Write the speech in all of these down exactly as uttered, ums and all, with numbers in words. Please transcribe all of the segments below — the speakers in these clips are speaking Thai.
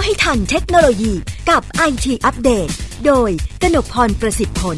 ให้ทันเทคโนโลยีกับ ไอ ที อัปเดตโดยกนกพรประสิทธิ์ผล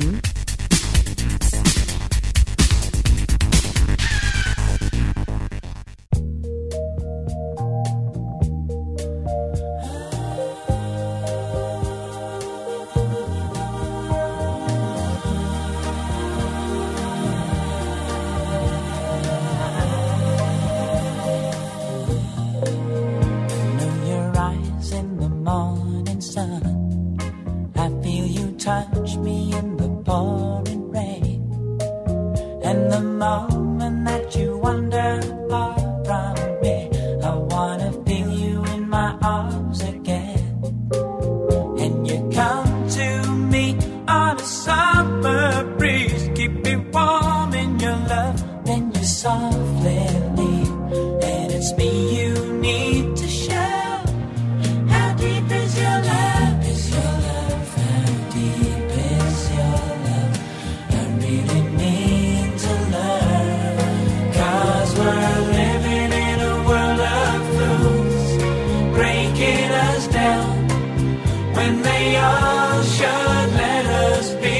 Touch me in the pouring rain, and the moment that you wander far from me, I wanna feel you in my arms again. And you come to me on a summer breeze, keep me warm in your love, then you softly leave, and it's me you need to show. How deep is your love? Is your love how deep is your love? I really need to learn, 'cause we're living in a world of fools, breaking us down when they all should let us be.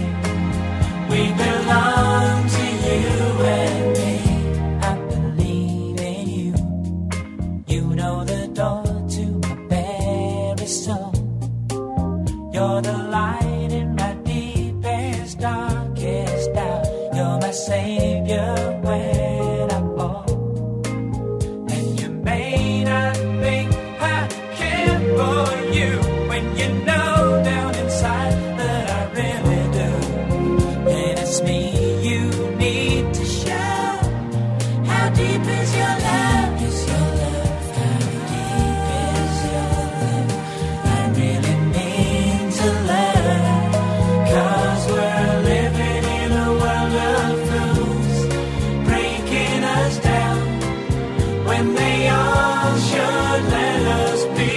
We belong to you and me. I believe in you. You know the door to my very soul. You're the light in my deepest, darkest doubt. You're my savior when I fall. And you may not think I care for you when you know down inside that I really do. And it's me you need to show. How deep is your love? Is your love? How deep is your love? I really need to learn, 'cause we're living in a world of fools, breaking us down when they all should let us be.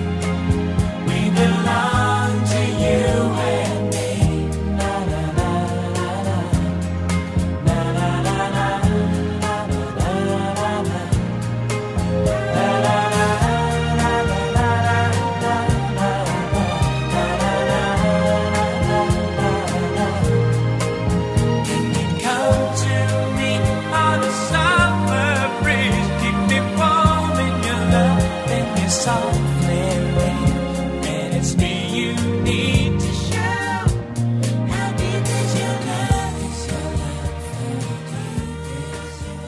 We belong to you and me. Na na na na na, na na na na, na na na na, na na na na na, Can you come to me on a summer breeze, keep me warm in your love, then you softly leave, and it's me you need to show. How deep is your love? Is your love? How deep is your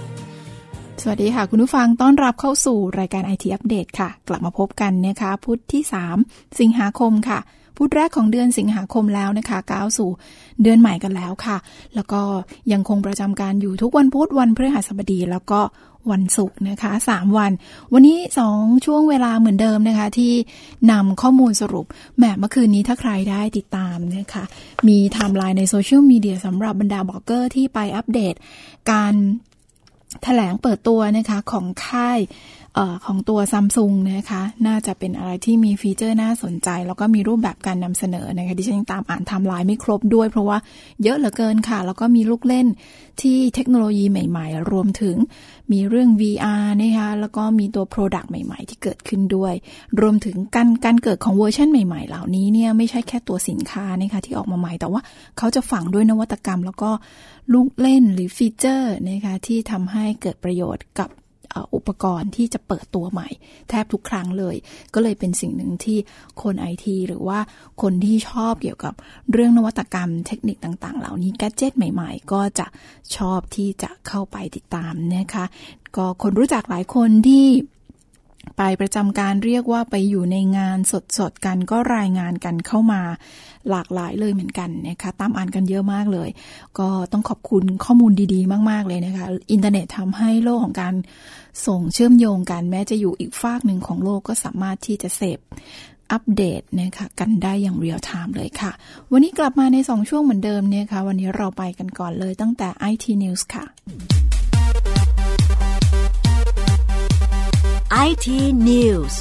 love? สวัสดีค่ะคุณผู้ฟังต้อนรับเข้าสู่รายการ ไอ ที อัปเดตค่ะกลับมาพบกันนะคะพุธที่สามสิงหาคมค่ะพุธแรกของเดือนสิงหาคมแล้วนะคะก้าวสู่เดือนใหม่กันแล้วค่ะแล้วก็ยังคงประจำการอยู่ทุกวันพุธวันพฤหัสบดีแล้วก็วันศุกร์นะคะสามวันวันนี้สองช่วงเวลาเหมือนเดิมนะคะที่นำข้อมูลสรุปแหมเมื่อคืนนี้ถ้าใครได้ติดตามนะคะมีไทม์ไลน์ในโซเชียลมีเดียสำหรับบรรดาบล็อกเกอร์ที่ไปอัปเดตการแถลงเปิดตัวนะคะของค่ายเอ่อของตัว Samsung นะคะน่าจะเป็นอะไรที่มีฟีเจอร์น่าสนใจแล้วก็มีรูปแบบการนำเสนอนะคะดิฉันยังตามอ่านไทม์ไลน์ไม่ครบด้วยเพราะว่าเยอะเหลือเกินค่ะแล้วก็มีลูกเล่นที่เทคโนโลยีใหม่ๆรวมถึงมีเรื่อง วี อาร์ นะคะแล้วก็มีตัว Product ใหม่ๆที่เกิดขึ้นด้วยรวมถึงการการเกิดของเวอร์ชันใหม่ๆเหล่านี้เนี่ยไม่ใช่แค่ตัวสินค้านะคะที่ออกมาใหม่แต่ว่าเขาจะฝังด้วยนวัตกรรมแล้วก็ลูกเล่นหรือฟีเจอร์นะคะที่ทำให้เกิดประโยชน์กับอุปกรณ์ที่จะเปิดตัวใหม่แทบทุกครั้งเลยก็เลยเป็นสิ่งหนึ่งที่คน ไอ ที หรือว่าคนที่ชอบเกี่ยวกับเรื่องนวัตกรรมเทคนิคต่างๆเหล่านี้แกดเจ็ตใหม่ๆก็จะชอบที่จะเข้าไปติดตามนะคะก็คนรู้จักหลายคนที่ไปประจำการเรียกว่าไปอยู่ในงานสดๆกันก็รายงานกันเข้ามาหลากหลายเลยเหมือนกันนะคะตามอ่านกันเยอะมากเลยก็ต้องขอบคุณข้อมูลดีๆมากๆเลยนะคะอินเทอร์เน็ตทำให้โลกของการส่งเชื่อมโยงกันแม้จะอยู่อีกฟากหนึ่งของโลกก็สามารถที่จะเสพอัปเดตนะคะกันได้อย่างเรียลไทม์เลยค่ะวันนี้กลับมาในสองช่วงเหมือนเดิมเนี่ยค่ะวันนี้เราไปกันก่อนเลยตั้งแต่ ไอ ที News ค่ะไอ ที News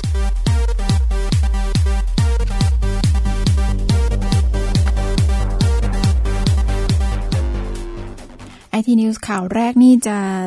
ไอ ที News ข่าวแรกนี่จะ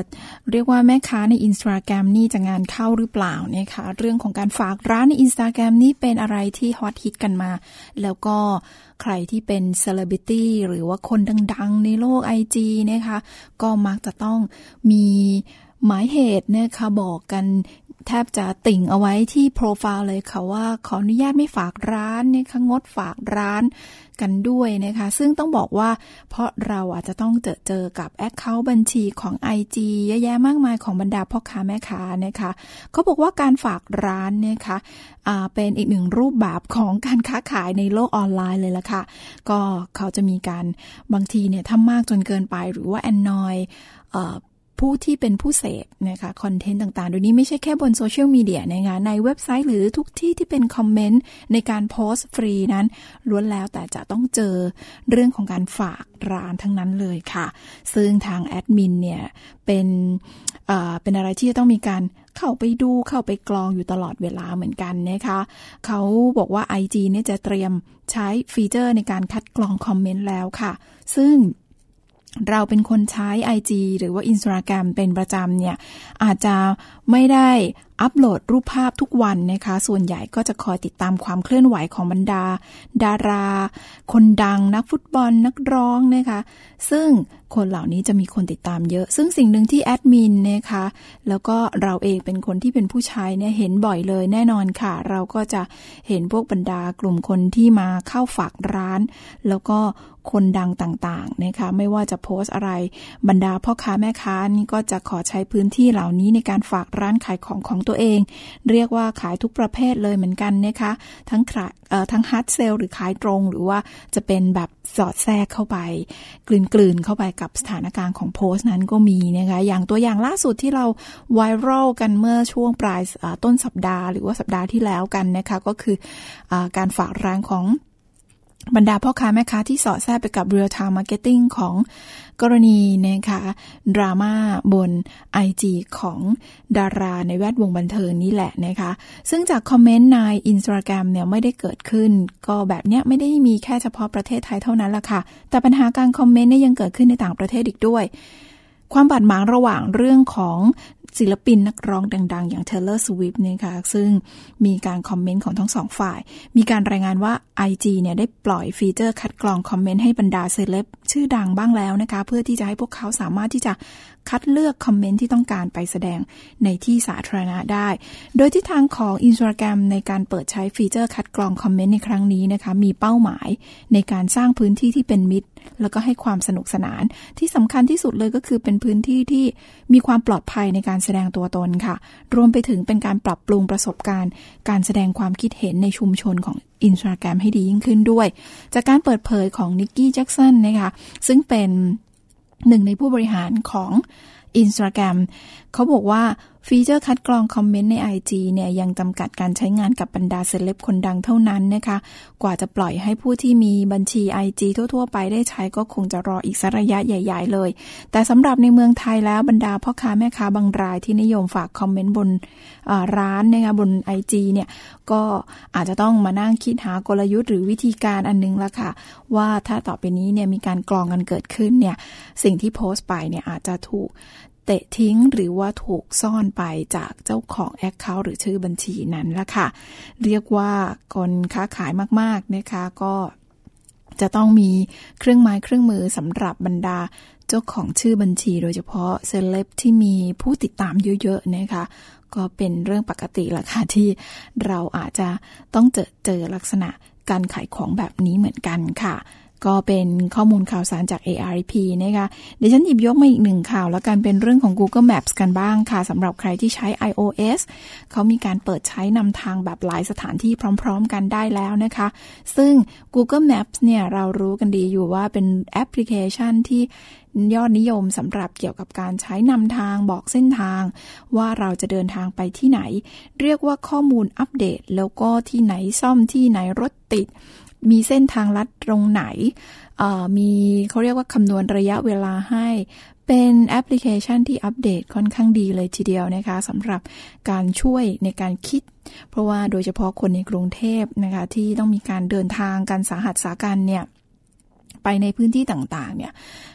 เรียกว่าแม่ค้าใน Instagram นี่จะงานเข้าหรือเปล่านะคะเรื่องของการฝากร้านใน Instagram นี่เป็นอะไรที่ฮอตฮิตกันมาแล้วก็ใครที่เป็นเซเลบริตี้หรือว่าคนดังๆในโลก ไอ จี นะคะก็มักจะต้องมีหมายเหตุนะคะบอกกันแทบจะติ่งเอาไว้ที่โปรไฟล์เลยค่ะว่าขออนุญาตไม่ฝากร้านนะคะงดฝากร้านกันด้วยนะคะซึ่งต้องบอกว่าเพราะเราอาจจะต้องเจอเจอกับ account บัญชีของ ไอ จี เยอะแยะมากมายของบรรดาพ่อค้าแม่ค้านะคะเขาบอกว่าการฝากร้านนะคะอ่าเป็นอีกหนึ่งรูปแบบของการค้าขายในโลกออนไลน์เลยล่ะค่ะก็เขาจะมีการบางทีเนี่ยถ้ามากจนเกินไปหรือว่า annoy เอ่อผู้ที่เป็นผู้เสพนะคะคอนเทนต์ต่างๆโดยนี้ไม่ใช่แค่บนโซเชียลมีเดียนะคะในเว็บไซต์หรือทุกที่ที่เป็นคอมเมนต์ในการโพสต์ฟรีนั้นล้วนแล้วแต่จะต้องเจอเรื่องของการฝากร้านทั้งนั้นเลยค่ะซึ่งทางแอดมินเนี่ยเป็นเอ่อเป็นอะไรที่จะต้องมีการเข้าไปดูเข้าไปกรองอยู่ตลอดเวลาเหมือนกันนะคะเขาบอกว่า ไอ จี เนี่ยจะเตรียมใช้ฟีเจอร์ในการคัดกรองคอมเมนต์แล้วค่ะซึ่งเราเป็นคนใช้ ไอ จี หรือว่า Instagram เป็นประจำเนี่ยอาจจะไม่ได้อัปโหลดรูปภาพทุกวันนะคะส่วนใหญ่ก็จะคอยติดตามความเคลื่อนไหวของบรรดาดาราคนดังนักฟุตบอลนักร้องนะคะซึ่งคนเหล่านี้จะมีคนติดตามเยอะซึ่งสิ่งหนึ่งที่แอดมินนะคะแล้วก็เราเองเป็นคนที่เป็นผู้ใช้เนี่ยเห็นบ่อยเลยแน่นอนค่ะเราก็จะเห็นพวกบรรดากลุ่มคนที่มาเข้าฝากร้านแล้วก็คนดังต่างๆนะคะไม่ว่าจะโพสต์อะไรบรรดาพ่อค้าแม่ค้านี่ก็จะขอใช้พื้นที่เหล่านี้ในการฝากร้านขายของของตัวเองเรียกว่าขายทุกประเภทเลยเหมือนกันนะคะทั้งขายเอ่อทั้งฮาร์ดเซลหรือขายตรงหรือว่าจะเป็นแบบสอดแทรกเข้าไปกลืนๆเข้าไปกับสถานการณ์ของโพสต์นั้นก็มีนะคะอย่างตัวอย่างล่าสุดที่เราไวรัลกันเมื่อช่วงปลายต้นสัปดาห์หรือว่าสัปดาห์ที่แล้วกันนะคะก็คืออาการฝากร้านของบรรดาพ่อค้าแม่ค้าที่สอดแทรกไปกับ Real Time Marketing ของกรณีนะคะดราม่าบน ไอ จี ของดาราในแวดวงบันเทิงนี่แหละนะคะซึ่งจากคอมเมนต์ใน Instagram เนี่ยไม่ได้เกิดขึ้นก็แบบเนี้ยไม่ได้มีแค่เฉพาะประเทศไทยเท่านั้นละค่ะแต่ปัญหาการคอมเมนต์เนี่ยยังเกิดขึ้นในต่างประเทศอีกด้วยความบาดหมางระหว่างเรื่องของศิลปินนักร้องดังๆอย่าง Taylor Swift นะคะซึ่งมีการคอมเมนต์ของทั้งสองฝ่ายมีการรายงานว่า ไอ จี เนี่ยได้ปล่อยฟีเจอร์คัดกรองคอมเมนต์ให้บรรดาเซเลบชื่อดังบ้างแล้วนะคะเพื่อที่จะให้พวกเขาสามารถที่จะคัดเลือกคอมเมนต์ที่ต้องการไปแสดงในที่สาธารณะได้โดยที่ทางของ Instagram ในการเปิดใช้ฟีเจอร์คัดกรองคอมเมนต์ในครั้งนี้นะคะมีเป้าหมายในการสร้างพื้นที่ที่เป็นมิตรแล้วก็ให้ความสนุกสนานที่สำคัญที่สุดเลยก็คือเป็นพื้นที่ที่มีความปลอดภัยในการแสดงตัวตนค่ะรวมไปถึงเป็นการปรับปรุงประสบการณ์การแสดงความคิดเห็นในชุมชนของ Instagram ให้ดียิ่งขึ้นด้วยจากการเปิดเผยของนิกกี้แจ็คสันนะคะซึ่งเป็นหนึ่งในผู้บริหารของ Instagram เขาบอกว่าฟีเจอร์คัดกรองคอมเมนต์ใน ไอ จี เนี่ยยังจำกัดการใช้งานกับบรรดาเซเลบคนดังเท่านั้นนะคะกว่าจะปล่อยให้ผู้ที่มีบัญชี ไอ จี ทั่วๆไปได้ใช้ก็คงจะรออีกสักระยะใหญ่ๆเลยแต่สำหรับในเมืองไทยแล้วบรรดาพ่อค้าแม่ค้าบางรายที่นิยมฝากคอมเมนต์บนร้านนะคะบน ไอ จี เนี่ยก็อาจจะต้องมานั่งคิดหากลยุทธ์หรือวิธีการอันนึงละค่ะว่าถ้าต่อไปนี้เนี่ยมีการกรองกันเกิดขึ้นเนี่ยสิ่งที่โพสต์ไปเนี่ยอาจจะถูกเตะทิ้งหรือว่าถูกซ่อนไปจากเจ้าของ Account หรือชื่อบัญชีนั้นละค่ะเรียกว่าคนค้าขายมากๆนะคะก็จะต้องมีเครื่องไม้เครื่องมือสำหรับบรรดาเจ้าของชื่อบัญชีโดยเฉพาะเซเลบที่มีผู้ติดตามเยอะๆนะคะก็เป็นเรื่องปกติละค่ะที่เราอาจจะต้องเจอเจอลักษณะการขายของแบบนี้เหมือนกันค่ะก็เป็นข้อมูลข่าวสารจาก เอ อาร์ พี นะคะเดี๋ยวฉันหยิบยกมาอีกหนึ่งข่าวแล้วกันเป็นเรื่องของ Google Maps กันบ้างค่ะสำหรับใครที่ใช้ iOS เขามีการเปิดใช้นำทางแบบหลายสถานที่พร้อมๆกันได้แล้วนะคะซึ่ง Google Maps เนี่ยเรารู้กันดีอยู่ว่าเป็นแอปพลิเคชันที่ยอดนิยมสำหรับเกี่ยวกับการใช้นำทางบอกเส้นทางว่าเราจะเดินทางไปที่ไหนเรียกว่าข้อมูลอัปเดตแล้วก็ที่ไหนซ่อมที่ไหนรถติดมีเส้นทางลัดตรงไหนมีเขาเรียกว่าคำนวณระยะเวลาให้เป็นแอปพลิเคชันที่อัปเดตค่อนข้างดีเลยทีเดียวนะคะสำหรับการช่วยในการคิดเพราะว่าโดยเฉพาะคนในกรุงเทพนะคะที่ต้องมีการเดินทางการสาหัสสากันเนี่ยไปในพื้นที่ต่างๆเนี่ย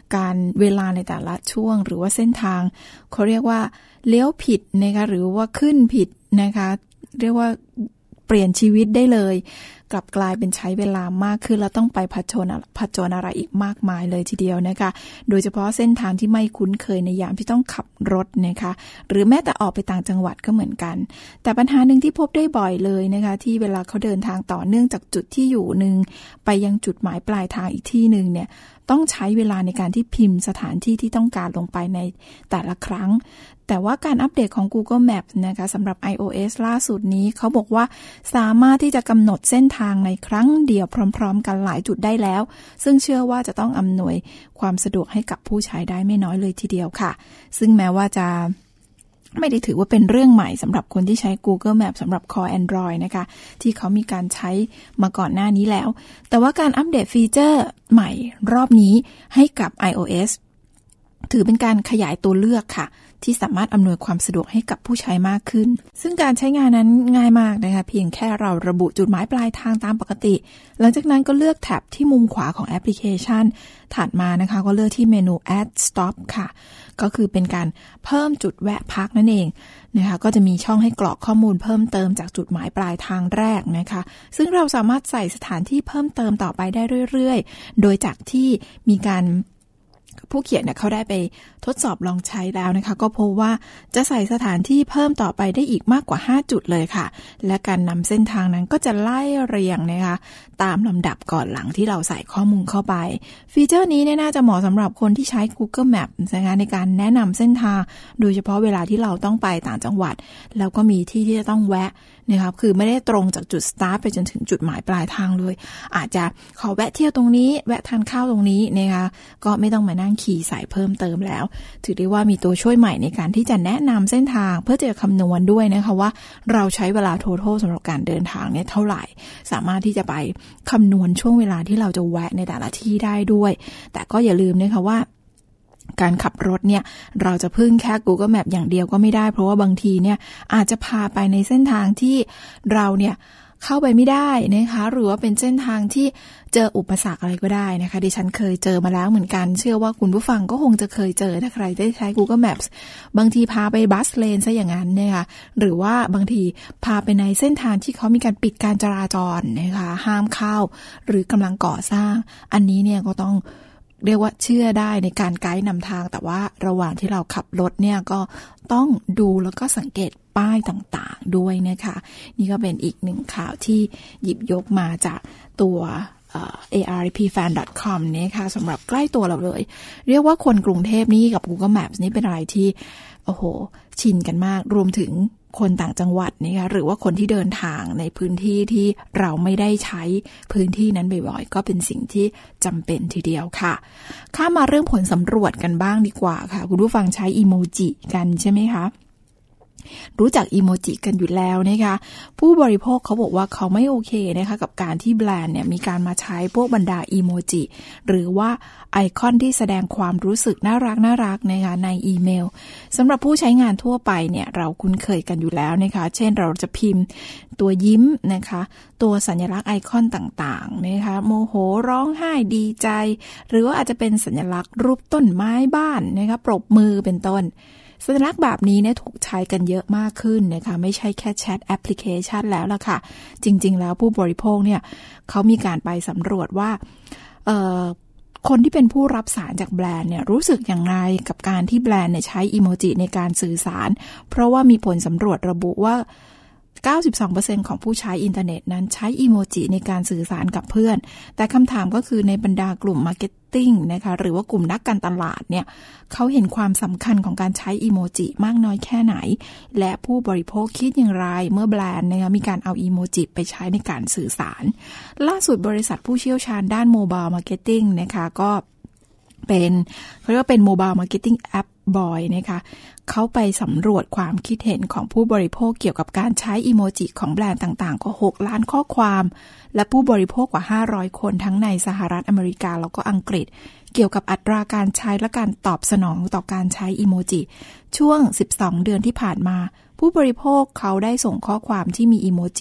การเวลาในแต่ละช่วงหรือว่าเส้นทางเขาเรียกว่าเลี้ยวผิดนะคะหรือว่าขึ้นผิดนะคะเรียกว่าเปลี่ยนชีวิตได้เลยกลับกลายเป็นใช้เวลามากขึ้นแล้วต้องไปผจญผจญอะไรอีกมากมายเลยทีเดียวนะคะโดยเฉพาะเส้นทางที่ไม่คุ้นเคยในยามที่ต้องขับรถนะคะหรือแม้แต่ออกไปต่างจังหวัดก็เหมือนกันแต่ปัญหาหนึ่งที่พบได้บ่อยเลยนะคะที่เวลาเขาเดินทางต่อเนื่องจากจุดที่อยู่หนึ่งไปยังจุดหมายปลายทางอีกที่หนึ่งเนี่ยต้องใช้เวลาในการที่พิมพ์สถานที่ที่ต้องการลงไปในแต่ละครั้งแต่ว่าการอัปเดตของ Google Maps นะคะสำหรับ iOS ล่าสุดนี้เขาบอกว่าสามารถที่จะกำหนดเส้นทางในครั้งเดียวพร้อมๆกันหลายจุดได้แล้วซึ่งเชื่อว่าจะต้องอำนวยความสะดวกให้กับผู้ใช้ได้ไม่น้อยเลยทีเดียวค่ะซึ่งแม้ว่าจะไม่ได้ถือว่าเป็นเรื่องใหม่สำหรับคนที่ใช้ Google Map สำหรับ Core Android นะคะที่เขามีการใช้มาก่อนหน้านี้แล้วแต่ว่าการอัปเดตฟีเจอร์ใหม่รอบนี้ให้กับ iOS ถือเป็นการขยายตัวเลือกค่ะที่สามารถอำนวยความสะดวกให้กับผู้ใช้มากขึ้นซึ่งการใช้งานนั้นง่ายมากนะคะเพียงแค่เราระบุจุดหมายปลายทางตามปกติหลังจากนั้นก็เลือกแท็บที่มุมขวาของแอปพลิเคชันถัดมานะคะก็เลือกที่เมนู Add Stop ค่ะก็คือเป็นการเพิ่มจุดแวะพักนั่นเองนะคะก็จะมีช่องให้กรอกข้อมูลเพิ่มเติมจากจุดหมายปลายทางแรกนะคะซึ่งเราสามารถใส่สถานที่เพิ่มเติมต่อไปได้เรื่อยๆโดยจากที่มีการผู้เขียนเนี่ยเขาได้ไปทดสอบลองใช้แล้วนะคะก็พบว่าจะใส่สถานที่เพิ่มต่อไปได้อีกมากกว่าห้าจุดเลยค่ะและการนำเส้นทางนั้นก็จะไล่เรียงนะคะตามลำดับก่อนหลังที่เราใส่ข้อมูลเข้าไปฟีเจอร์นี้เนี่ยน่าจะเหมาะสำหรับคนที่ใช้ Google Map นะคะในการแนะนำเส้นทางโดยเฉพาะเวลาที่เราต้องไปต่างจังหวัดแล้วก็มีที่ที่จะต้องแวะนะครับคือไม่ได้ตรงจากจุดสตาร์ทไปจนถึงจุดหมายปลายทางเลยอาจจะขอแวะเที่ยวตรงนี้แวะทานข้าวตรงนี้นะคะก็ไม่ต้องมานั่งขี่ใส่เพิ่มเติมแล้วถือได้ว่ามีตัวช่วยใหม่ในการที่จะแนะนำเส้นทางเพื่อจะคำนวณด้วยนะคะว่าเราใช้เวลา total สำหรับการเดินทางเนี่ยเท่าไหร่สามารถที่จะไปคำนวณช่วงเวลาที่เราจะแวะในแต่ละที่ได้ด้วยแต่ก็อย่าลืมนะคะว่าการขับรถเนี่ยเราจะพึ่งแค่ Google Map อย่างเดียวก็ไม่ได้เพราะว่าบางทีเนี่ยอาจจะพาไปในเส้นทางที่เราเนี่ยเข้าไปไม่ได้นะคะหรือว่าเป็นเส้นทางที่เจออุปสรรคอะไรก็ได้นะคะดิฉันเคยเจอมาแล้วเหมือนกันเชื่อว่าคุณผู้ฟังก็คงจะเคยเจอถ้าใครได้ใช้ Google Maps บางทีพาไปบัสเลนซะอย่างนั้นนะคะหรือว่าบางทีพาไปในเส้นทางที่เขามีการปิดการจราจรนะคะห้ามเข้าหรือกำลังก่อสร้างอันนี้เนี่ยก็ต้องเรียกว่าเชื่อได้ในการไกด์นำทางแต่ว่าระหว่างที่เราขับรถเนี่ยก็ต้องดูแล้วก็สังเกตป้ายต่างๆด้วยนะคะนี่ก็เป็นอีกหนึ่งข่าวที่หยิบยกมาจากตัว เอ อาร์ พี แฟน ดอท คอม นะคะสำหรับใกล้ตัวเราเลยเรียกว่าคนกรุงเทพนี่กับ Google Maps นี่เป็นอะไรที่โอ้โหชินกันมากรวมถึงคนต่างจังหวัดนะคะหรือว่าคนที่เดินทางในพื้นที่ที่เราไม่ได้ใช้พื้นที่นั้นบ่อยๆก็เป็นสิ่งที่จำเป็นทีเดียวค่ะข้ามาเรื่องผลสำรวจกันบ้างดีกว่าค่ะคุณผู้ฟังใช้อีโมจิกันใช่ไหมคะรู้จักอีโมจิกันอยู่แล้วนะคะผู้บริโภคเขาบอกว่าเขาไม่โอเคนะคะกับการที่แบรนด์เนี่ยมีการมาใช้พวกบรรดาอีโมจิหรือว่าไอคอนที่แสดงความรู้สึกน่ารักน่ารักนะคะในอีเมลสำหรับผู้ใช้งานทั่วไปเนี่ยเราคุ้นเคยกันอยู่แล้วนะคะเช่นเราจะพิมพ์ตัวยิ้มนะคะตัวสัญลักษณ์ไอคอนต่างๆนะคะโมโหร้องไห้ดีใจหรือว่าอาจจะเป็นสัญลักษณ์รูปต้นไม้บ้านนะคะปรบมือเป็นต้นสัญลักษณ์แบบนี้เนี่ยถูกใช้กันเยอะมากขึ้นนะคะไม่ใช่แค่แชทแอปพลิเคชันแล้วล่ะค่ะจริงๆแล้วผู้บริโภคเนี่ยเขามีการไปสำรวจว่าเอ่อคนที่เป็นผู้รับสารจากแบรนด์เนี่ยรู้สึกอย่างไรกับการที่แบรนด์เนี่ยใช้อีโมจิในการสื่อสารเพราะว่ามีผลสำรวจระบุว่า เก้าสิบสองเปอร์เซ็นต์ ของผู้ใช้อินเทอร์เน็ตนั้นใช้อีโมจิในการสื่อสารกับเพื่อนแต่คำถามก็คือในบรรดากลุ่มมาร์เก็ตติ้งนะคะหรือว่ากลุ่มนักการตลาดเนี่ยเขาเห็นความสำคัญของการใช้อีโมจิมากน้อยแค่ไหนและผู้บริโภคคิดอย่างไรเมื่อแบรนด์นะคะมีการเอาอีโมจิไปใช้ในการสื่อสารล่าสุดบริษัทผู้เชี่ยวชาญด้านโมบายมาร์เก็ตติ้งนะคะก็เป็นเขาเรียกว่าเป็นโมบายมาร์เก็ตติ้งแอปบอยนะคะเขาไปสำรวจความคิดเห็นของผู้บริโภคเกี่ยวกับการใช้อีโมจิของแบรนด์ต่างๆกว่าหกล้านข้อความและผู้บริโภคกว่าห้าร้อยคนทั้งในสหรัฐอเมริกาแล้วก็อังกฤษเกี่ยวกับอัตราการใช้และการตอบสนองต่อการใช้อีโมจิช่วงสิบสองเดือนที่ผ่านมาผู้บริโภคเขาได้ส่งข้อความที่มีอีโมจิ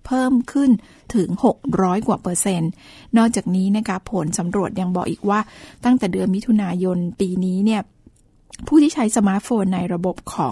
เพิ่มขึ้นถึงหกร้อยกว่าเปอร์เซ็นต์นอกจากนี้นะคะผลสำรวจยังบอกอีกว่าตั้งแต่เดือนมิถุนายนปีนี้เนี่ยผู้ที่ใช้สมาร์ทโฟนในระบบของ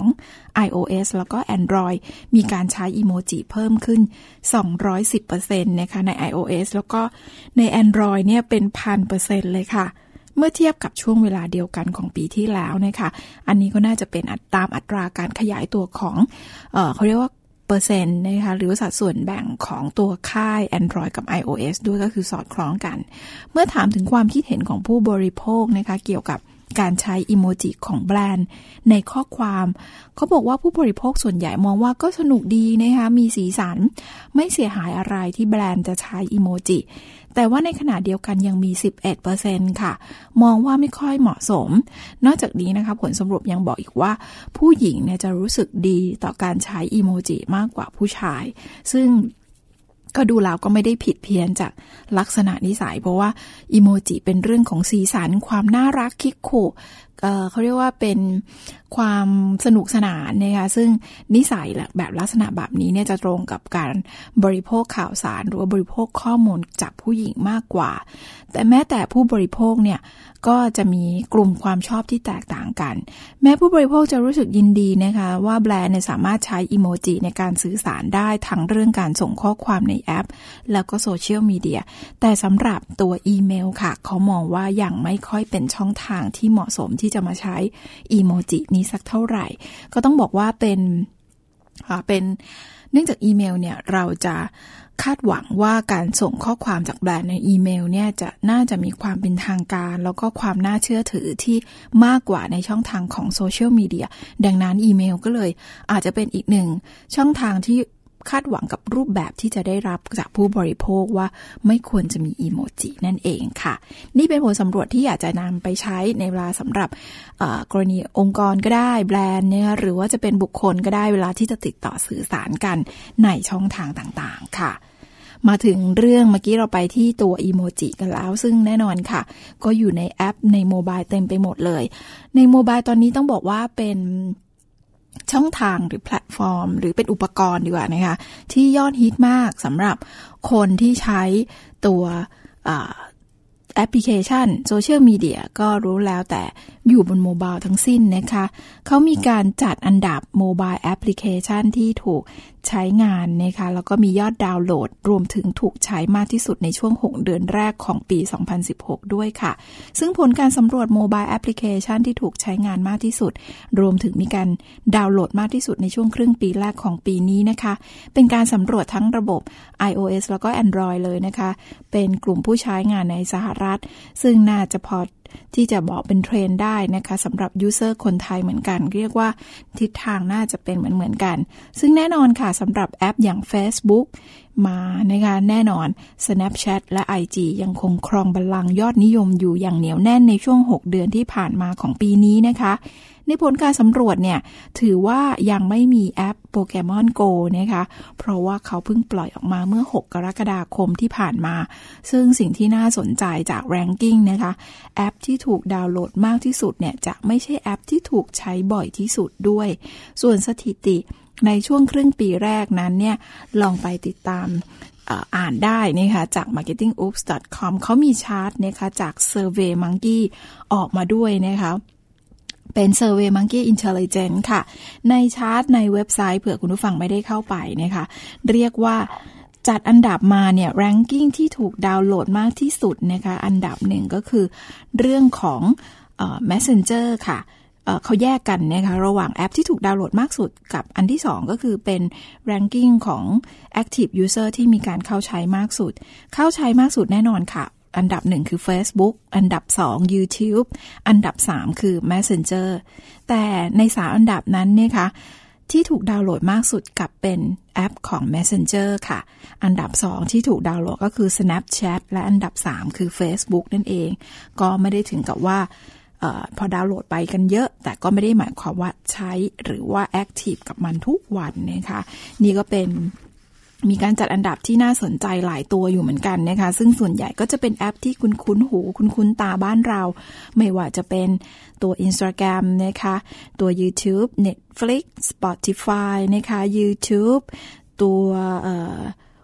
iOS แล้วก็ Android มีการใช้อีโมจิเพิ่มขึ้น สองร้อยสิบเปอร์เซ็นต์ นะคะใน iOS แล้วก็ใน Android เนี่ยเป็น หนึ่งพันเปอร์เซ็นต์ เลยค่ะเมื่อเทียบกับช่วงเวลาเดียวกันของปีที่แล้วนะคะอันนี้ก็น่าจะเป็นตามอัตราการขยายตัวของเอ่อเขาเรียกว่าเปอร์เซ็นต์นะคะหรือสัดส่วนแบ่งของตัวค่าย Android กับ iOS ด้วยก็คือสอดคล้องกันเมื่อถามถึงความคิดเห็นของผู้บริโภคนะคะเกี่ยวกับการใช้อีโมจิของแบรนด์ในข้อความเขาบอกว่าผู้บริโภคส่วนใหญ่มองว่าก็สนุกดีนะคะมีสีสันไม่เสียหายอะไรที่แบรนด์จะใช้อีโมจิแต่ว่าในขณะเดียวกันยังมี สิบเอ็ดเปอร์เซ็นต์ ค่ะมองว่าไม่ค่อยเหมาะสมนอกจากนี้นะคะผลสำรวจยังบอกอีกว่าผู้หญิงเนี่ยจะรู้สึกดีต่อการใช้อีโมจิมากกว่าผู้ชายซึ่งก็ดูแล้วก็ไม่ได้ผิดเพี้ยนจากลักษณะนิสัยเพราะว่าอีโมจิเป็นเรื่องของสีสันความน่ารักคิกคูเอ่อเขาเรียกว่าเป็นความสนุกสนานนะคะซึ่งนิสัยแบบลักษณะแบบนี้เนี่ยจะตรงกับการบริโภคข่าวสารหรือว่าบริโภคข้อมูลจากผู้หญิงมากกว่าแต่แม้แต่ผู้บริโภคเนี่ยก็จะมีกลุ่มความชอบที่แตกต่างกันแม้ผู้บริโภคจะรู้สึกยินดีนะคะว่าแบรนด์เนี่ยสามารถใช้อีโมจิในการสื่อสารได้ทั้งเรื่องการส่งข้อความในแอปแล้วก็โซเชียลมีเดียแต่สำหรับตัวอีเมลค่ะเขามองว่ายังไม่ค่อยเป็นช่องทางที่เหมาะสมที่จะมาใช้อีโมจินี้สักเท่าไหร่ก็ต้องบอกว่าเป็นเป็นเนื่องจากอีเมลเนี่ยเราจะคาดหวังว่าการส่งข้อความจากแบรนด์ในอีเมลเนี่ยจะน่าจะมีความเป็นทางการแล้วก็ความน่าเชื่อถือที่มากกว่าในช่องทางของโซเชียลมีเดียดังนั้นอีเมลก็เลยอาจจะเป็นอีกหนึ่งช่องทางที่คาดหวังกับรูปแบบที่จะได้รับจากผู้บริโภคว่าไม่ควรจะมีอีโมจินั่นเองค่ะนี่เป็นผลสำรวจที่อยากจะนำไปใช้ในเวลาสำหรับกรณีองค์กรก็ได้แบรนด์เนี่ยหรือว่าจะเป็นบุคคลก็ได้เวลาที่จะติดต่อสื่อสารกันในช่องทางต่างๆค่ะมาถึงเรื่องเมื่อกี้เราไปที่ตัวอีโมจิกันแล้วซึ่งแน่นอนค่ะก็อยู่ในแอปในโมบายเต็มไปหมดเลยในโมบายตอนนี้ต้องบอกว่าเป็นช่องทางหรือแพลตฟอร์มหรือเป็นอุปกรณ์ดีกว่านะคะที่ยอดฮิตมากสำหรับคนที่ใช้ตัวแอปพลิเคชันโซเชียลมีเดียก็รู้แล้วแต่อยู่บนโมบายทั้งสิ้นนะคะเขามีการจัดอันดับโมบายแอปพลิเคชันที่ถูกใช้งานนะคะแล้วก็มียอดดาวน์โหลดรวมถึงถูกใช้มากที่สุดในช่วงหกเดือนแรกของปีสองพันสิบหกด้วยค่ะซึ่งผลการสำรวจโมบายแอปพลิเคชันที่ถูกใช้งานมากที่สุดรวมถึงมีการดาวน์โหลดมากที่สุดในช่วงครึ่งปีแรกของปีนี้นะคะเป็นการสำรวจทั้งระบบ iOS แล้วก็ Android เลยนะคะเป็นกลุ่มผู้ใช้งานในสหรัฐซึ่งน่าจะพอที่จะบอกเป็นเทรนด์ได้นะคะสำหรับยูเซอร์คนไทยเหมือนกันเรียกว่าทิศทางน่าจะเป็นเหมือนเหมือนกันซึ่งแน่นอนค่ะสำหรับแอปอย่าง Facebook มานะคะแน่นอน Snapchat และ ไอ จี ยังคงครองบัลลังก์ยอดนิยมอยู่อย่างเหนียวแน่นในช่วงหกเดือนที่ผ่านมาของปีนี้นะคะในผลการสำรวจเนี่ยถือว่ายังไม่มีแอป Pokemon Go นะคะเพราะว่าเขาเพิ่งปล่อยออกมาเมื่อหกกรกฎาคมที่ผ่านมาซึ่งสิ่งที่น่าสนใจจาก ranking นะคะแอปที่ถูกดาวน์โหลดมากที่สุดเนี่ยจะไม่ใช่แอปที่ถูกใช้บ่อยที่สุดด้วยส่วนสถิติในช่วงครึ่งปีแรกนั้นเนี่ยลองไปติดตามอ่านได้นะคะจาก มาร์เก็ตติ้งอูปส์ ดอท คอม เขามีชาร์ตนะคะจาก SurveyMonkey ออกมาด้วยนะคะเป็น SurveyMonkey Intelligence ค่ะในชาร์ตในเว็บไซต์เผื่อคุณผู้ฟังไม่ได้เข้าไปนะคะเรียกว่าจัดอันดับมาเนี่ย ranking ที่ถูกดาวน์โหลดมากที่สุดนะคะอันดับหนึ่งก็คือเรื่องของเอ่อ Messenger ค่ะเอ่อเขาแยกกันนะคะระหว่างแอปที่ถูกดาวน์โหลดมากสุดกับอันที่สองก็คือเป็น ranking ของ active user ที่มีการเข้าใช้มากสุดเข้าใช้มากสุดแน่นอนค่ะอันดับหนึ่งคือ Facebook อันดับสอง YouTube อันดับสามคือ Messenger แต่ในสามอันดับนั้นเนี่ยค่ะที่ถูกดาวน์โหลดมากสุดกับเป็นแอปของ Messenger ค่ะอันดับสองที่ถูกดาวน์โหลดก็คือ Snapchat และอันดับสามคือ Facebook นั่นเองก็ไม่ได้ถึงกับว่าเอ่อพอดาวน์โหลดไปกันเยอะแต่ก็ไม่ได้หมายความว่าใช้หรือว่าแอคทีฟกับมันทุกวันนะคะนี่ก็เป็นมีการจัดอันดับที่น่าสนใจหลายตัวอยู่เหมือนกันนะคะซึ่งส่วนใหญ่ก็จะเป็นแอปที่คุ้นคุ้นหูคุ้นคุ้นตาบ้านเราไม่ว่าจะเป็นตัว Instagram นะคะตัว YouTube Netflix Spotify นะคะ YouTube ตัวเอ่อ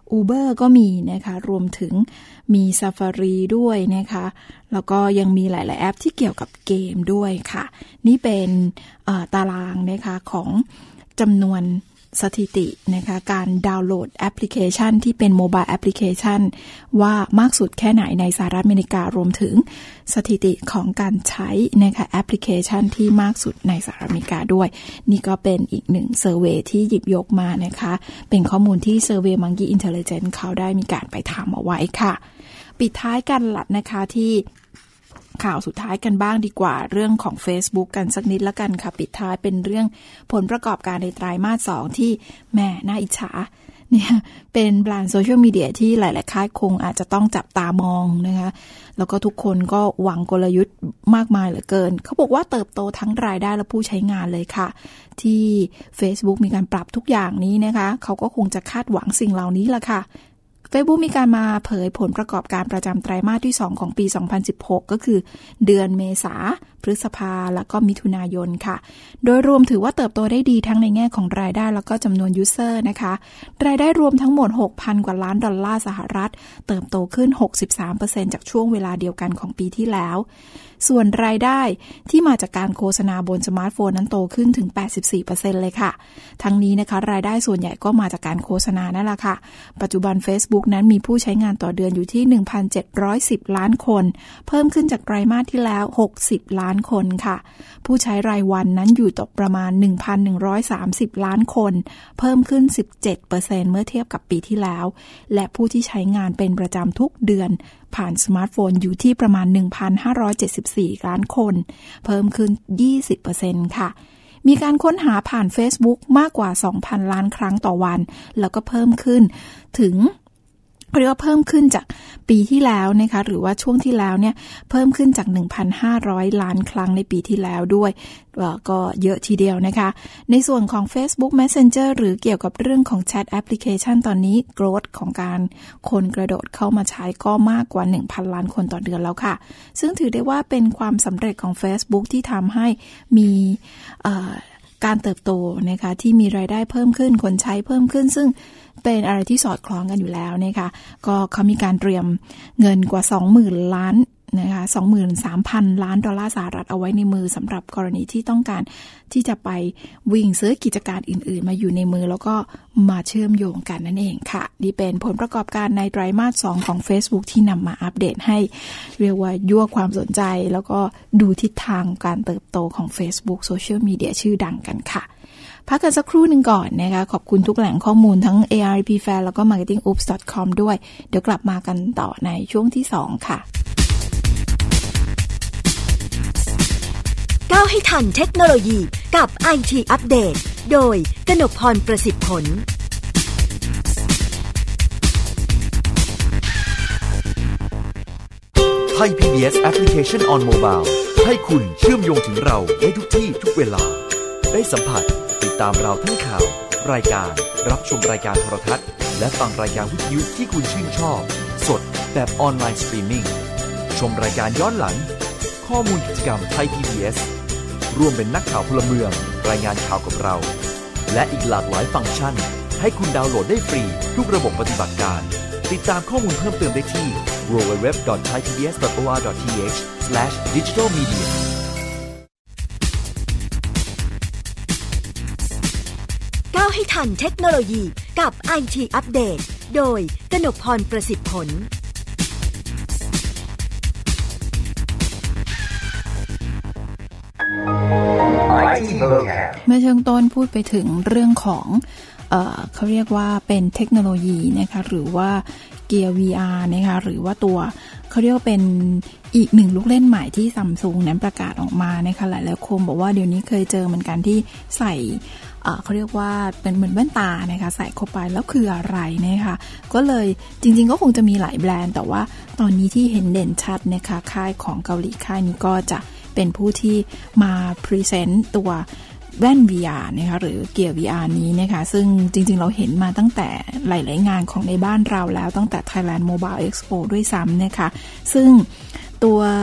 Uber ก็มีนะคะรวมถึงมี Safari ด้วยนะคะแล้วก็ยังมีหลายๆแอปที่เกี่ยวกับเกมด้วยค่ะนี่เป็นตารางนะคะของจำนวนสถิตินะคะการดาวน์โหลดแอปพลิเคชันที่เป็นโมบายแอปพลิเคชันว่ามากสุดแค่ไหนในสหรัฐอเมริการวมถึงสถิติของการใช้นะคะแอปพลิเคชันที่มากสุดในสหรัฐอเมริกาด้วยนี่ก็เป็นอีกหนึ่งเซอร์เวย์ที่หยิบยกมานะคะเป็นข้อมูลที่ Survey Monkey Intelligence เขาได้มีการไปทำเอาไว้ค่ะปิดท้ายกันหลัดนะคะที่ข่าวสุดท้ายกันบ้างดีกว่าเรื่องของ Facebook กันสักนิดละกันค่ะปิดท้ายเป็นเรื่องผลประกอบการในไตรมาสสองที่แม่น่าอิจฉาเนี่ยเป็นแบรนด์โซเชียลมีเดียที่หลายๆค่ายคงอาจจะต้องจับตามองนะคะแล้วก็ทุกคนก็หวังกลยุทธ์มากมายเหลือเกินเขาบอกว่าเติบโตทั้งรายได้และผู้ใช้งานเลยค่ะที่ Facebook มีการปรับทุกอย่างนี้นะคะเขาก็คงจะคาดหวังสิ่งเหล่านี้ละค่ะFacebook มีการมาเผยผลประกอบการประจำไตรมาสที่สองของปีสองพันสิบหกก็คือเดือนเมษาพฤษภาแล้วก็มิถุนายนค่ะโดยรวมถือว่าเติบโตได้ดีทั้งในแง่ของรายได้แล้วก็จำนวนยูเซอร์นะคะรายได้รวมทั้งหมด หกพัน กว่าล้านดอลลาร์สหรัฐเติบโตขึ้น หกสิบสามเปอร์เซ็นต์ จากช่วงเวลาเดียวกันของปีที่แล้วส่วนรายได้ที่มาจากการโฆษณาบนสมาร์ทโฟนนั้นโตขึ้นถึง แปดสิบสี่เปอร์เซ็นต์ เลยค่ะทั้งนี้นะคะรายได้ส่วนใหญ่ก็มาจากการโฆษณานั่นแหละค่ะปัจจุบัน Facebook นั้นมีผู้ใช้งานต่อเดือนอยู่ที่ หนึ่งพันเจ็ดร้อยสิบ ล้านคนเพิ่มขึ้นจากไตรมาสที่แล้วหกสิบล้านคนค่ะผู้ใช้รายวันนั้นอยู่ตกประมาณ หนึ่งพันหนึ่งร้อยสามสิบ ล้านคนเพิ่มขึ้น สิบเจ็ดเปอร์เซ็นต์ เมื่อเทียบกับปีที่แล้วและผู้ที่ใช้งานเป็นประจำทุกเดือนผ่านสมาร์ทโฟนอยู่ที่ประมาณ หนึ่งพันห้าร้อยเจ็ดสิบสี่ ล้านคนเพิ่มขึ้น ยี่สิบเปอร์เซ็นต์ ค่ะมีการค้นหาผ่าน Facebook มากกว่า สองพัน ล้านครั้งต่อวันแล้วก็เพิ่มขึ้นถึงเรียกว่าเพิ่มขึ้นจากปีที่แล้วนะคะหรือว่าช่วงที่แล้วเนี่ยเพิ่มขึ้นจาก หนึ่งพันห้าร้อย ล้านครั้งในปีที่แล้วด้วยก็เยอะทีเดียวนะคะในส่วนของ Facebook Messenger หรือเกี่ยวกับเรื่องของแชทแอปพลิเคชันตอนนี้ growth ของการคนกระโดดเข้ามาใช้ก็มากกว่า หนึ่งพัน ล้านคนต่อเดือนแล้วค่ะซึ่งถือได้ว่าเป็นความสำเร็จของ Facebook ที่ทำให้มีการเติบโตนะคะที่มีรายได้เพิ่มขึ้นคนใช้เพิ่มขึ้นซึ่งเป็นอะไรที่สอดคล้องกันอยู่แล้วนะคะก็เขามีการเตรียมเงินกว่า สองหมื่น ล้านนะคะ สองหมื่นสามพัน ล้านดอลลาร์สหรัฐเอาไว้ในมือสำหรับกรณีที่ต้องการที่จะไปวิ่งซื้อกิจการอื่นๆมาอยู่ในมือแล้วก็มาเชื่อมโยงกันนั่นเองค่ะนี่เป็นผลประกอบการในไตรมาสสองของ Facebook ที่นำมาอัปเดตให้เรียกว่ายั่วความสนใจแล้วก็ดูทิศทางการเติบโตของ Facebook โซเชียลมีเดียชื่อดังกันค่ะพักกันสักครู่หนึ่งก่อนนะคะขอบคุณทุกแหล่งข้อมูลทั้ง เอ อาร์ พี Fair แล้วก็ มาร์เก็ตติ้งอูปส์ ดอท คอม ด้วยเดี๋ยวกลับมากันต่อในช่วงที่สองค่ะก้าวให้ทันเทคโนโลยีกับ ไอ ที อัปเดตโดยกนกพรประสิทธิ์ผลไทย พี บี เอส Application on Mobile ให้คุณเชื่อมโยงถึงเราได้ทุกที่ทุกเวลาได้สัมผัสติดตามเราทั้งข่าวรายการรับชมรายการโทรทัศน์และฟังรายการวิทยุที่คุณชื่นชอบสดแบบออนไลน์สตรีมมิ่งชมรายการย้อนหลังข้อมูลกิจกรรมไทย พี บี เอส ร่วมเป็นนักข่าวพลเมืองรายงานข่าวกับเราและอีกหลากหลายฟังก์ชันให้คุณดาวน์โหลดได้ฟรีทุกระบบปฏิบัติการติดตามข้อมูลเพิ่มเติมได้ที่ ดับเบิลยู ดับเบิลยู ดับเบิลยู ดอท ไทย พี บี เอส ดอท โอ อาร์ ดอท ที เอช สแลช ดิจิทัล มีเดียก้าวให้ทันเทคโนโลยีกับ ไอ ที อัปเดตโดยกนกพรประสิทธิ์ผลเมื่อเชิงต้นพูดไปถึงเรื่องของเอ่อเขาเรียกว่าเป็นเทคโนโลยีนะคะหรือว่าเกียร์ วี อาร์ นะคะหรือว่าตัวเขาเรียกว่าเป็นอีกหนึ่งลูกเล่นใหม่ที่ Samsung นั้นประกาศออกมานะคะหลายๆคนบอกว่าเดี๋ยวนี้เคยเจอเหมือนกันที่ใส่เอ่อเขาเรียกว่าเป็นเหมือนแว่นตานะคะใส่เข้าไปแล้วคืออะไรนะคะก็เลยจริงๆก็คงจะมีหลายแบรนด์แต่ว่าตอนนี้ที่เห็นเด่นชัดนะคะค่ายของเกาหลีค่ายนี้ก็จะเป็นผู้ที่มาพรีเซนต์ตัวแว่น วี อาร์ นะคะหรือเกียร์ วี อาร์ นี้นะคะซึ่งจริงๆเราเห็นมาตั้งแต่หลายๆงานของในบ้านเราแล้วตั้งแต่ Thailand Mobile Expo ด้วยซ้ำนะคะซึ่งตัว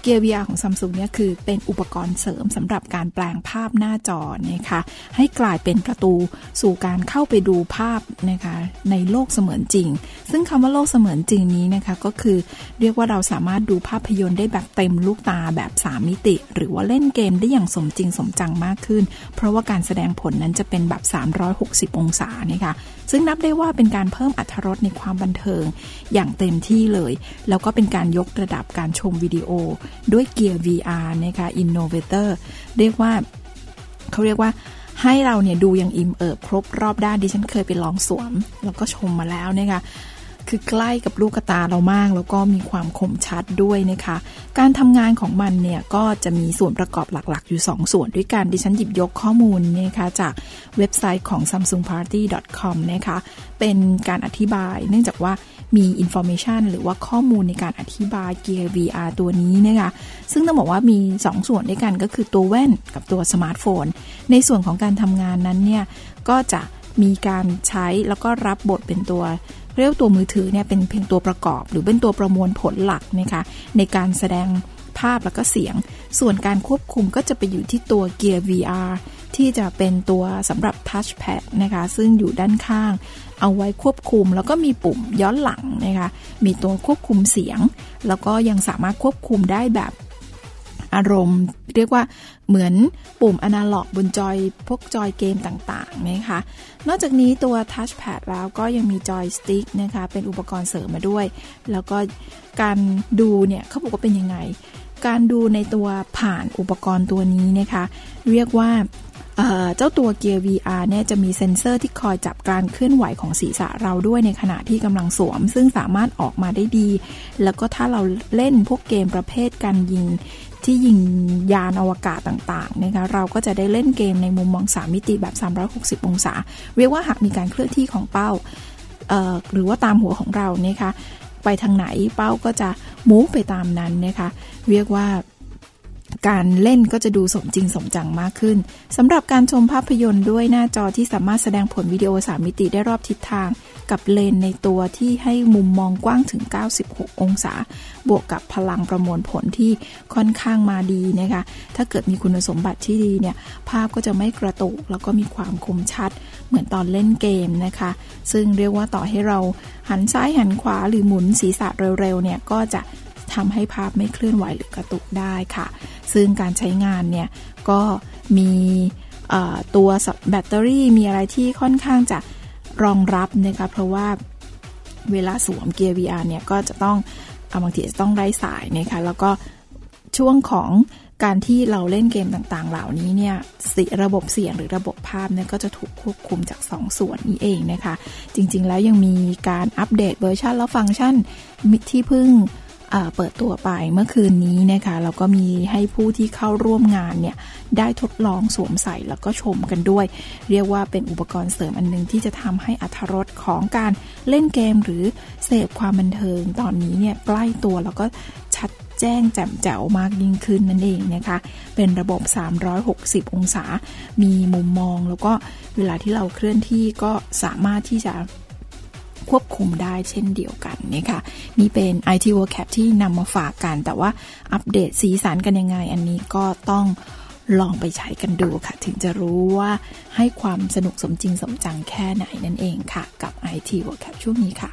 Gear วี อาร์ ของ Samsung เนี่ยคือเป็นอุปกรณ์เสริมสำหรับการแปลงภาพหน้าจอนะคะให้กลายเป็นประตูสู่การเข้าไปดูภาพนะคะในโลกเสมือนจริงซึ่งคำว่าโลกเสมือนจริงนี้นะคะก็คือเรียกว่าเราสามารถดูภาพยนตร์ได้แบบเต็มลูกตาแบบสามมิติหรือว่าเล่นเกมได้อย่างสมจริงสมจังมากขึ้นเพราะว่าการแสดงผลนั้นจะเป็นแบบสามร้อยหกสิบองศานะคะซึ่งนับได้ว่าเป็นการเพิ่มอรรถรสในความบันเทิงอย่างเต็มที่เลยแล้วก็เป็นการยกระดับการชมวิดีโอด้วย Gear วี อาร์ นะคะ Innovator เรียกว่าเขาเรียกว่าให้เราเนี่ยดูอย่างอิ่มเอิบครบรอบด้านดิฉันเคยไปลองสวมแล้วก็ชมมาแล้วนะคะคือใกล้กับลูกตาเรามากแล้วก็มีความคมชัดด้วยนะคะการทำงานของมันเนี่ยก็จะมีส่วนประกอบหลักๆอยู่สองส่วนด้วยกันดิฉันหยิบยกข้อมูลนะคะจากเว็บไซต์ของ ซัมซุงพาร์ตี้ ดอท คอม นะคะเป็นการอธิบายเนื่องจากว่ามี information หรือว่าข้อมูลในการอธิบาย Gear วี อาร์ ตัวนี้นะคะซึ่งต้องบอกว่ามีสองส่วนด้วยกันก็คือตัวแว่นกับตัวสมาร์ทโฟนในส่วนของการทำงานนั้นเนี่ยก็จะมีการใช้แล้วก็รับบทเป็นตัวเรียกตัวมือถือเนี่ยเป็นเพียงตัวประกอบหรือเป็นตัวประมวลผลหลักนะคะในการแสดงภาพแล้วก็เสียงส่วนการควบคุมก็จะไปอยู่ที่ตัว Gear วี อาร์ ที่จะเป็นตัวสำหรับ Touchpad นะคะซึ่งอยู่ด้านข้างเอาไว้ควบคุมแล้วก็มีปุ่มย้อนหลังนะคะมีตัวควบคุมเสียงแล้วก็ยังสามารถควบคุมได้แบบอารมณ์เรียกว่าเหมือนปุ่มอนาล็อกบนจอยพวกจอยเกมต่างๆนะคะนอกจากนี้ตัว Touchpad แล้วก็ยังมีจอยสติ๊กนะคะเป็นอุปกรณ์เสริมมาด้วยแล้วก็การดูเนี่ยเขาบอกว่าเป็นยังไงการดูในตัวผ่านอุปกรณ์ตัวนี้นะคะเรียกว่าเอ่อเจ้าตัว Gear วี อาร์ เนี่ยจะมีเซ็นเซอร์ที่คอยจับการเคลื่อนไหวของศีรษะเราด้วยในขณะที่กำลังสวมซึ่งสามารถออกมาได้ดีแล้วก็ถ้าเราเล่นพวกเกมประเภทการยิงที่ยิงยานอวกาศต่างๆนะคะเราก็จะได้เล่นเกมในมุมมองสามมิติแบบสามร้อยหกสิบองศาเรียกว่าหากมีการเคลื่อนที่ของเป้าเอ่อหรือว่าตามหัวของเรานะคะไปทางไหนเป้าก็จะมูฟไปตามนั้นนะคะเรียกว่าการเล่นก็จะดูสมจริงสมจังมากขึ้นสำหรับการชมภาพยนตร์ด้วยหน้าจอที่สามารถแสดงผลวิดีโอสามมิติได้รอบทิศทางกับเลนในตัวที่ให้มุมมองกว้างถึงเก้าสิบหกองศาบวกกับพลังประมวลผลที่ค่อนข้างมาดีนะคะถ้าเกิดมีคุณสมบัติที่ดีเนี่ยภาพก็จะไม่กระตุกแล้วก็มีความคมชัดเหมือนตอนเล่นเกมนะคะซึ่งเรียกว่าต่อให้เราหันซ้ายหันขวาหรือหมุนศีรษะเร็วๆเนี่ยก็จะทำให้ภาพไม่เคลื่อนไหวหรือกระตุกได้ค่ะซึ่งการใช้งานเนี่ยก็มีตัวแบตเตอรี่มีอะไรที่ค่อนข้างจะรองรับนะคะเพราะว่าเวลาสวม Gear วี อาร์ เนี่ยก็จะต้องบางทีจะต้องไร้สายนะคะแล้วก็ช่วงของการที่เราเล่นเกมต่างๆเหล่านี้เนี่ยระบบเสียงหรือระบบภาพเนี่ยก็จะถูกควบคุมจากสองส่วนนี้เองนะคะจริงๆแล้วยังมีการอัปเดตเวอร์ชันและฟังก์ชันที่เพิ่งเปิดตัวไปเมื่อคืนนี้นะคะแล้วก็มีให้ผู้ที่เข้าร่วมงานเนี่ยได้ทดลองสวมใส่แล้วก็ชมกันด้วยเรียกว่าเป็นอุปกรณ์เสริมอันนึงที่จะทำให้อรรถรสของการเล่นเกมหรือเสพความบันเทิงตอนนี้เนี่ยใกล้ตัวแล้วก็ชัดแจ้งแจ่มแจ๋วมากยิ่งขึ้นนั่นเองนะคะเป็นระบบสามร้อยหกสิบองศามีมุมมองแล้วก็เวลาที่เราเคลื่อนที่ก็สามารถที่จะควบคุมได้เช่นเดียวกันนะคะนี่เป็น ไอ ที World Cap ที่นำมาฝากกันแต่ว่าอัปเดตสีสันกันยังไงอันนี้ก็ต้องลองไปใช้กันดูค่ะถึงจะรู้ว่าให้ความสนุกสมจริงสมจังแค่ไหนนั่นเองค่ะกับ ไอ ที World Cap ช่วงนี้ค่ะ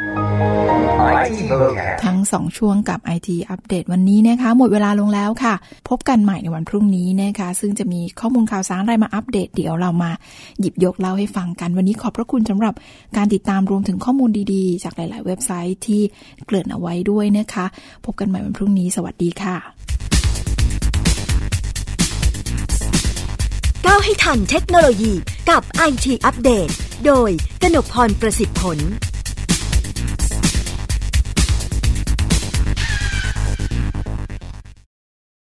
ทั้งสองช่วงกับ ไอ ที อัปเดตวันนี้นะคะหมดเวลาลงแล้วค่ะพบกันใหม่ในวันพรุ่งนี้นะคะซึ่งจะมีข้อมูลข่าวสารอะไรมาอัปเดตเดี๋ยวเรามาหยิบยกเล่าให้ฟังกันวันนี้ขอบพระคุณสำหรับการติดตามรวมถึงข้อมูลดีๆจากหลายๆเว็บไซต์ที่เกริ่นเอาไว้ด้วยนะคะพบกันใหม่วันพรุ่งนี้สวัสดีค่ะก้าวให้ทันเทคโนโลยีกับ ไอ ที อัปเดตโดยกนกพรประสิทธิ์ผล